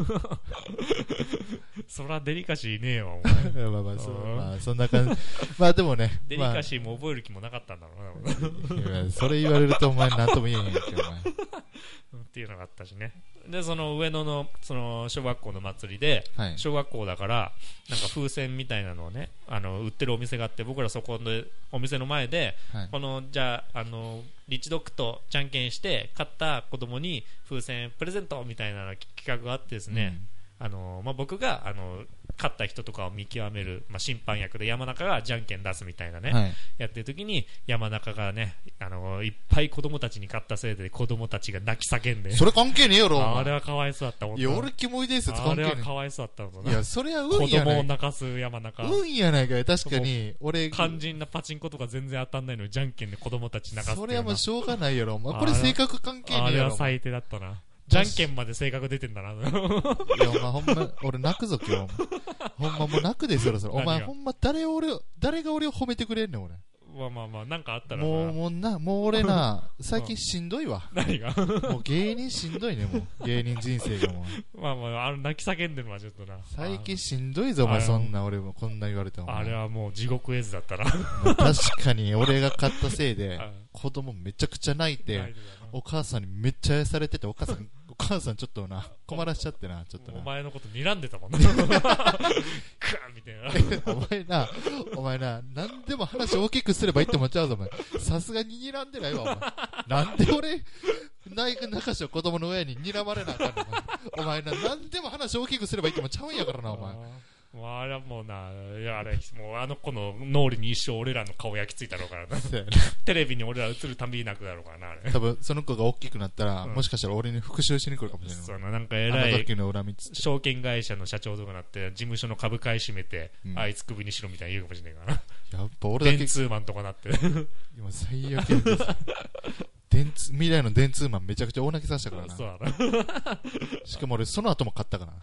そらデリカシーねえわ、お前。 まあまあ、そう、まあ、そんな感じ。まあでもね。 デリカシーも覚える気もなかったんだろうな、いやそれ言われるとお前なんとも言えへんやんけ、お前。 っていうのがあったしね。で、その上野の、その、小学校の祭りで、はい、小学校だから、なんか風船みたいなのをね、あの、売ってるお店があって、僕らそこのお店の前で、はい、この、じゃあ、あの、リッチドッグとじゃんけんして、買った子供に風船プレゼントみたいな企画があってですね、うん、あの、まあ、僕が、あの、勝った人とかを見極める、まあ、審判役で山中がじゃんけん出すみたいなね、はい、やってる時に山中がね、あのいっぱい子供たちに勝ったせいで子供たちが泣き叫んで、 それ関係ねえやろ。 あれはかわいそうだった。 いや俺キモいです関係ねえ。 あれはかわいそうだったの。 いやそれは運やない。 子供を泣かす山中。 運やないかい。確かに俺肝心なパチンコとか全然当たんないのにじゃんけんで子供たち泣かす。 それはもうしょうがないやろ。まあ、これ性格関係ねえやろ。 あれは最低だったな。じゃんけんまで性格出てんだな。いや、 お前ほんま、俺泣くぞ、今日。ほんまもう泣くで、そろそろ。お前ほんま誰を俺を、誰が俺を褒めてくれんねん、俺。 まあまあまあ、なんかあったらもう、もうな、もう俺な、最近しんどいわ。 何がもう芸人しんどいね、もう。芸人人生がもう。まあまあ、あの、泣き叫んでるのはちょっとな。 最近しんどいぞ、お前、そんな俺もこんな言われても。 あれはもう地獄絵図だったな。 確かに、俺が買ったせいで、子供めちゃくちゃ泣いて、お母さんにめっちゃ愛されてて、お母さん、お母さんちょっとな、困らしちゃってな、ちょっとな。 お前のこと睨んでたもんね。クーンみたいな。お前な、お前な、なんでも話大きくすればいいって思っちゃうぞ、お前。さすがに睨んでないわ、お前。なんで俺、泣かしを子供の親に睨まれなあかんの、お前。お前な、なんでも話大きくすればいいって思っちゃうんやからな、お前。 もうあれはもうな、いやあれ、もうあの子の脳裏に一生俺らの顔焼き付いたろうからな。テレビに俺ら映るたびに泣くだろうからな、あれ。 多分その子が大きくなったら、うん、もしかしたら俺に復讐しに来るかもしれない。 そうな、なんか偉い、証券会社の社長とかなって、事務所の株買い占めて、うん、あいつ首にしろみたいな言うかもしれないからな。やっぱ俺だけ。電通マンとかなって。 今最悪です。電通未来の電通マンめちゃくちゃ大泣きさせたからな。そうだな。しかも俺その後も買ったから。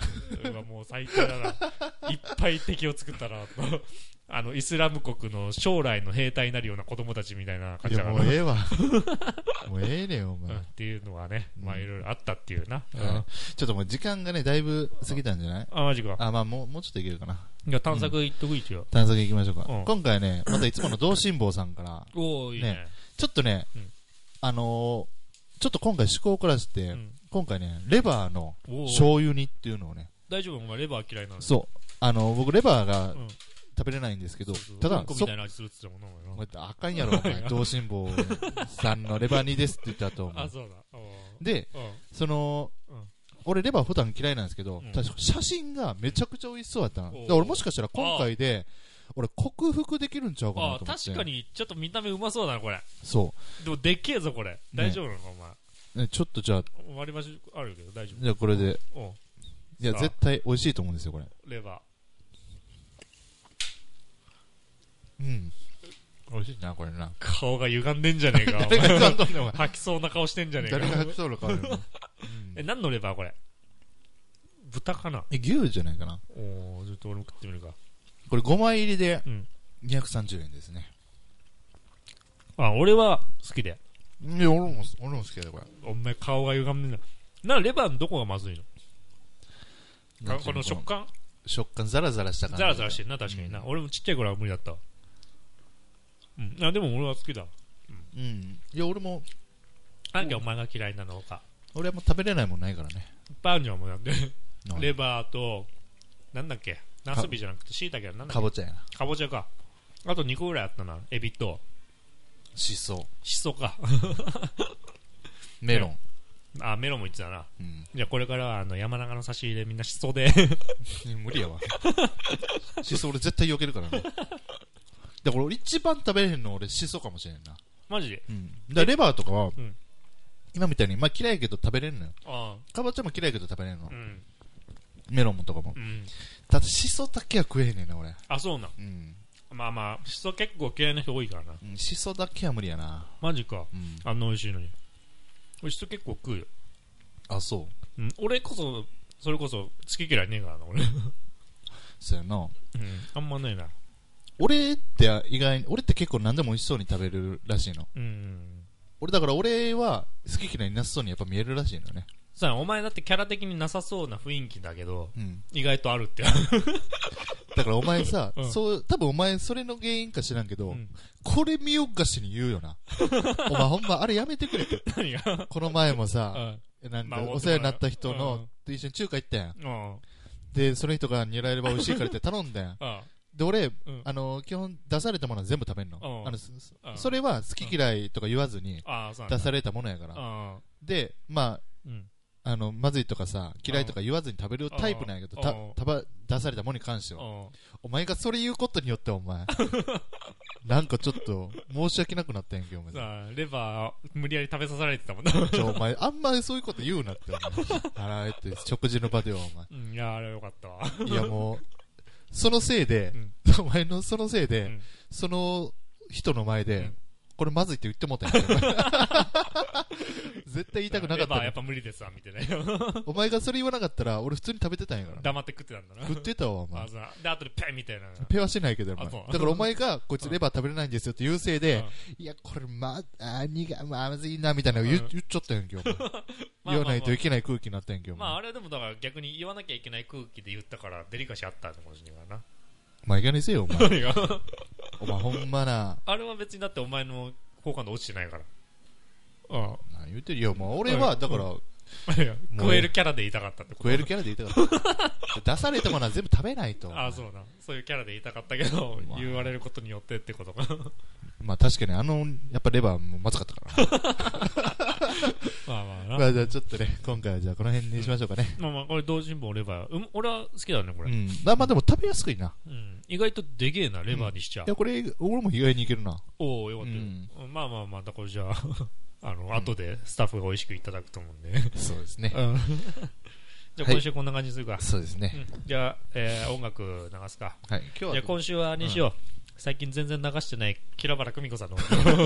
うわもう最低だな。いっぱい敵を作ったな。あのイスラム国の将来の兵隊になるような子供たちみたいな感じだから。 いやもうええわ。もうええねんお前、うん。 っていうのはね、まあいろいろあったっていうな、 うんうん。ちょっともう時間がねだいぶ過ぎたんじゃない？ あマジか。 あまあもうもうちょっといけるかな。 いや探索行っとく一応。 探索行きましょうか。今回ねまたいつもの同心坊さんから。 おーいいね。 ちょっとね、あのー。ちょっと今回趣向を凝らして、うん、今回ね、レバーの醤油煮っていうのをね。 大丈夫お前レバー嫌いなの？ そう。あの、僕レバーが食べれないんですけど、 そうそうただ、 うんこみたいな味するって言ってたもんな、 お前。あかんやろ、お前。同心坊さんのレバー煮ですって言ったと思う。 あ、そうだ。 で、その、うん、俺レバー普段嫌いなんですけど、うん、確か写真がめちゃくちゃ美味しそうだったな。だ俺もしかしたら今回で、俺克服できるんちゃうかなと思って。 あ確かにちょっと見た目うまそうだなこれ。 そう。 でもでっけえぞこれ。大丈夫なのか、ね、お前。 ね、ちょっとじゃあ割り箸あるけど大丈夫。 じゃあこれで。いや絶対美味しいと思うんですよこれ。 レバー。うん。 美味しいなこれな。 顔が歪んでんじゃねえか。 誰が歪んどんねんお前。 吐きそうな顔してんじゃねえか。 誰が吐きそうな顔やろ。 え、何のレバーこれ？豚かな？ え、牛じゃないかな。 おー、ちょっと俺も食ってみるか。 これごまい入りでうん。 にひゃくさんじゅうえんですね。 あ、俺は好きで。 いや、俺も、俺も好きだよ、これ。 お前顔が歪んでんだ。な、レバーのどこがまずいの？この食感？ 食感ザラザラした感じ。 ザラザラしてるな、確かにな。うん、俺もちっちゃい頃は無理だった。うん。あ、でも俺は好きだ。 うん。うん、いや、俺も。 なんでお前が嫌いなのか。 俺はもう食べれないもんないからね。 いっぱいあるじゃん、もうなんで。レバーと、なんだっけ、ナスビじゃなくて、椎茸はなんだっけ。 かぼちゃやな。 かぼちゃか。あとにこぐらいあったな。エビと。 しそ。 しそか。 メロン。 あ、メロンも言ってたな。 うん。 じゃあこれからはあの山中の差し入れみんなしそで。 無理やわ。しそ俺絶対避けるからね。だから俺一番食べれへんの俺しそかもしれんな。 マジで？ うん。だからレバーとかは、 うん、 今みたいに、まあ嫌いやけど食べれんのよ。 ああ。かぼちゃも嫌いやけど食べれんの。 うん。 メロンもとかも。 うん。 だってしそだけは食えへんねんな、俺。 あ、そうなん。 うん。 まあまあ、しそ結構嫌いな人多いからな。 うん、しそだけは無理やな。 マジか。 うん。 あんな美味しいのに。俺しそ結構食うよ。 あ、そう。 うん。俺こそ、それこそ好き嫌いねえからな、俺。 そうやな。 うん。あんまねえな。 俺って意外に、俺って結構何でも美味しそうに食べるらしいの。 うん。 俺だから俺は好き嫌いになさそうにやっぱ見えるらしいのね。 さあ、お前だってキャラ的になさそうな雰囲気だけど、 うん、 意外とあるって。 だからお前さ、 うん、 そう、多分お前それの原因か知らんけど、うん、これ見よがしに言うよな。お前ほんまあれやめてくれて。 何がこの前もさ、 うん、 なんかお世話になった人の、と一緒に中華行ったやん。 うん、 で、その人がニラレバ美味しいからって頼んだやん。 うんで、俺、 うん、 あの、基本出されたものは全部食べんの。 うん、 あのそれは好き嫌いとか言わずに、出されたものやから。 うん、 で、まあ、 うん、 あの、まずいとかさ、嫌いとか言わずに食べるタイプなんやけど、た、たば、出されたものに関しては。お前がそれ言うことによってお前、なんかちょっと、申し訳なくなったんやんけ、お前。 さあ、レバー、無理やり食べさせられてたもんな。 ちょ、お前、あんまりそういうこと言うなって、お前。あら、えって、食事の場では、お前。 うん、いや、あれよかったわ。 いや、もう、そのせいで、うん、お前のそのせいで、うん、その人の前で、うん、これまずいって言ってもうたんや絶対言いたくなかった。 レバーやっぱ無理ですわ、見てね。 お前がそれ言わなかったら、俺普通に食べてたんやから。 黙って食ってたんだな。 食ってたわ、お前。 で、後でペンみたいな。 ペはしないけど、お前。だからお前が、こいつレバー食べれないんですよって言うせいで、いや、これま、あ、苦、まずいな、みたいなの言っちゃったやんけ、お前。言わないといけない空気になったんやんけ、お前。 まあ、あれでもだから逆に言わなきゃいけない空気で言ったから、デリカシーあったってことにはな。 まあ、いかにせよ、お前。お前、ほんまな。 あれは別にだってお前の好感度落ちてないから。 ああ。何言ってるよ、もう俺は、だから、 食えるキャラで言いたかったって食えるキャラで言いたかった。出されたものは全部食べないと。 ああ、そうな。そういうキャラで言いたかったけど、まあ、言われることによってってことか。 まあ確かにあの、やっぱレバーもまずかったからな。 まあまあな。 まあじゃあちょっとね、今回はじゃあこの辺にしましょうかね。 まあまあ、これ同時にもレバー。うん、俺は好きだね、これ。 うん。まあまあでも食べやすくいな。 うん。意外とでけえな、レバーにしちゃう。 うん、いや、これ、俺も意外にいけるな。 おおよかったよ。うん、まあまあまあ、だからじゃあ、あの、うん、後でスタッフが美味しくいただくと思うんで。 そうですね。 うん、じゃあ今週こんな感じにするか。 はい、そうですね。 うん、じゃあ、えー、音楽流すか。 はい。今日は。 じゃあ今週はにしよう。うん、最近全然流してないキラバラ久美子さんの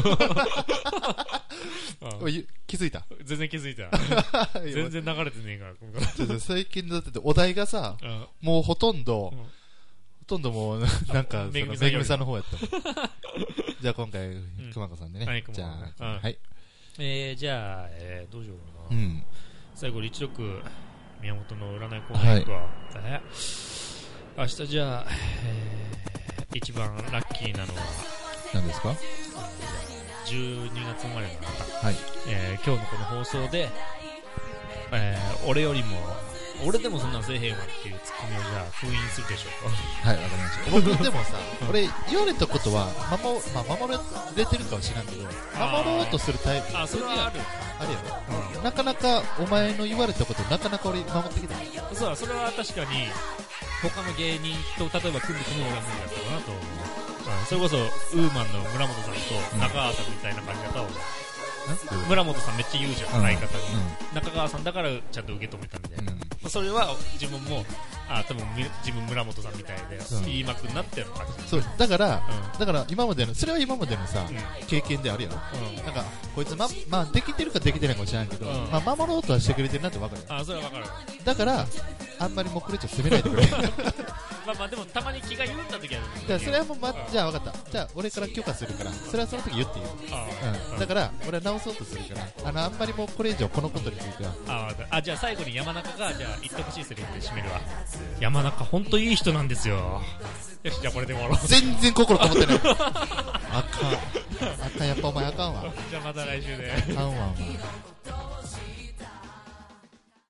うん、気づいた全然気づいた全然流れてねえから最近だってお題がさ、うん、もうほとんど、うん、ほとんどもうなんかめぐみさんの方やったじゃあ今回久美子さんでね、 はい、 じゃあ、 うん、はい、えー、じゃあ、えー、どうしようかな、うん、最後に一六宮本の占いコーナー行くわ、はい、え明日じゃあ、えー、一番ラッキーなのは何ですか？ じゅうにがつ生まれの方、 はい、 えー、今日のこの放送で、えー、俺よりも俺でもそんなんせえへんわっていうツッコミをじゃあ封印するでしょうか。 はい、わかりました。僕でもさ、俺言われたことは守、まあ、守れてるかは知らんけど、守ろうとするタイプ。 あ、それはある。 あるよ、うん。なかなかお前の言われたことなかなか俺守ってきた。 そうだ、それは確かに他の芸人と例えば組んで組む俺は無理だったかなと思う。うん、それこそウーマンの村本さんと中川さんみたいな感じ方を、うん、村本さんめっちゃ言うじゃん、うん、相方に、うん、中川さんだからちゃんと受け止めたみたいな、うん、まあ、それは自分もああ、多分自分村本さんみたいで言いまくになってるのか。 そうだから、うん、だから今までのそれは今までのさ、うん、経験であるやろ、うん、なんかこいつままあできてるかできてないかもしれないけど、うん、まあ守ろうとはしてくれてるなって分かる。 あ、それは分かる。 だからあんまりもうこれ以上責めないでくれ。 まあまあでもたまに気が緩んだ時は、ね、 じゃあそれはもう、ま、じゃあ分かった。じゃあ俺から許可するから、それはその時言っていいよ。うん、だから俺は直そうとするから、あのあんまりもうこれ以上このことについては。 ああ、じゃあ最後に山中がじゃあ言ってほしいセリフで締めるわ。山中本当いい人なんですよ。よし、じゃあこれで終わろう。 全然心こもってない。あかん。あかん、やっぱお前あかんわ。 じゃあまた来週で。 あかんわお前。